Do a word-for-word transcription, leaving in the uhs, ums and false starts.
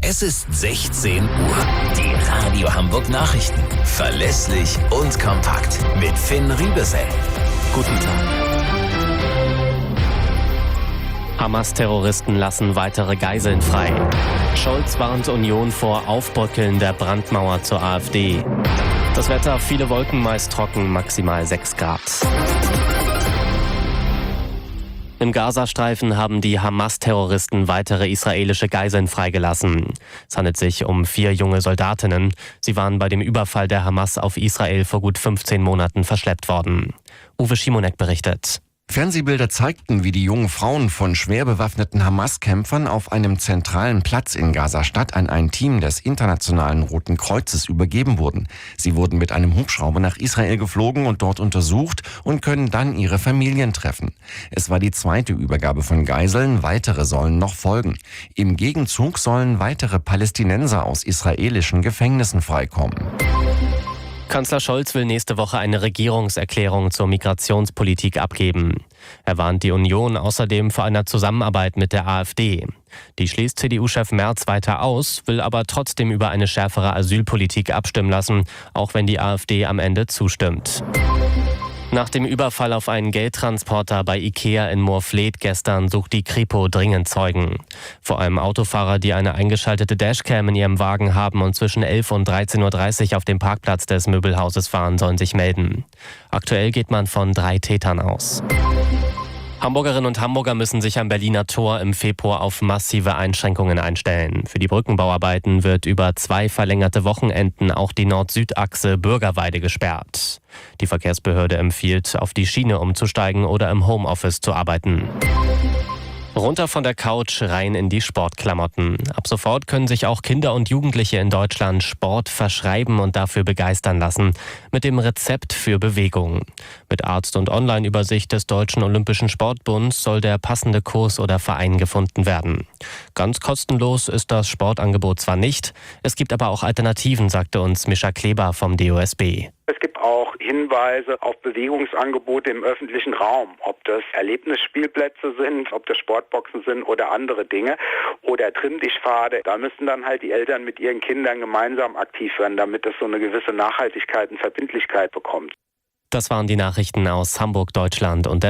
Es ist sechzehn Uhr. Die Radio Hamburg Nachrichten. Verlässlich und kompakt. Mit Finn Riebesell. Guten Tag. Hamas-Terroristen lassen weitere Geiseln frei. Scholz warnt Union vor Aufbröckeln der Brandmauer zur AfD. Das Wetter, viele Wolken, meist trocken, maximal sechs Grad. Im Gazastreifen haben die Hamas-Terroristen weitere israelische Geiseln freigelassen. Es handelt sich um vier junge Soldatinnen. Sie waren bei dem Überfall der Hamas auf Israel vor gut fünfzehn Monaten verschleppt worden. Uwe Schimonek berichtet. Fernsehbilder zeigten, wie die jungen Frauen von schwer bewaffneten Hamas-Kämpfern auf einem zentralen Platz in Gaza-Stadt an ein Team des Internationalen Roten Kreuzes übergeben wurden. Sie wurden mit einem Hubschrauber nach Israel geflogen und dort untersucht und können dann ihre Familien treffen. Es war die zweite Übergabe von Geiseln, weitere sollen noch folgen. Im Gegenzug sollen weitere Palästinenser aus israelischen Gefängnissen freikommen. Kanzler Scholz will nächste Woche eine Regierungserklärung zur Migrationspolitik abgeben. Er warnt die Union außerdem vor einer Zusammenarbeit mit der AfD. Die schließt C D U-Chef Merz weiter aus, will aber trotzdem über eine schärfere Asylpolitik abstimmen lassen, auch wenn die AfD am Ende zustimmt. Nach dem Überfall auf einen Geldtransporter bei Ikea in Moorfleet gestern sucht die Kripo dringend Zeugen. Vor allem Autofahrer, die eine eingeschaltete Dashcam in ihrem Wagen haben und zwischen elf und dreizehn Uhr dreißig auf dem Parkplatz des Möbelhauses fahren, sollen sich melden. Aktuell geht man von drei Tätern aus. Hamburgerinnen und Hamburger müssen sich am Berliner Tor im Februar auf massive Einschränkungen einstellen. Für die Brückenbauarbeiten wird über zwei verlängerte Wochenenden auch die Nord-Süd-Achse Bürgerweide gesperrt. Die Verkehrsbehörde empfiehlt, auf die Schiene umzusteigen oder im Homeoffice zu arbeiten. Runter von der Couch, rein in die Sportklamotten. Ab sofort können sich auch Kinder und Jugendliche in Deutschland Sport verschreiben und dafür begeistern lassen. Mit dem Rezept für Bewegung. Mit Arzt- und Online-Übersicht des Deutschen Olympischen Sportbunds soll der passende Kurs oder Verein gefunden werden. Ganz kostenlos ist das Sportangebot zwar nicht, es gibt aber auch Alternativen, sagte uns Mischa Kleber vom D O S B. Es gibt auch Hinweise auf Bewegungsangebote im öffentlichen Raum, ob das Erlebnisspielplätze sind, ob das Sportboxen sind oder andere Dinge oder Trimmdichtpfade. Da müssen dann halt die Eltern mit ihren Kindern gemeinsam aktiv werden, damit das so eine gewisse Nachhaltigkeit und Verbindlichkeit bekommt. Das waren die Nachrichten aus Hamburg, Deutschland und der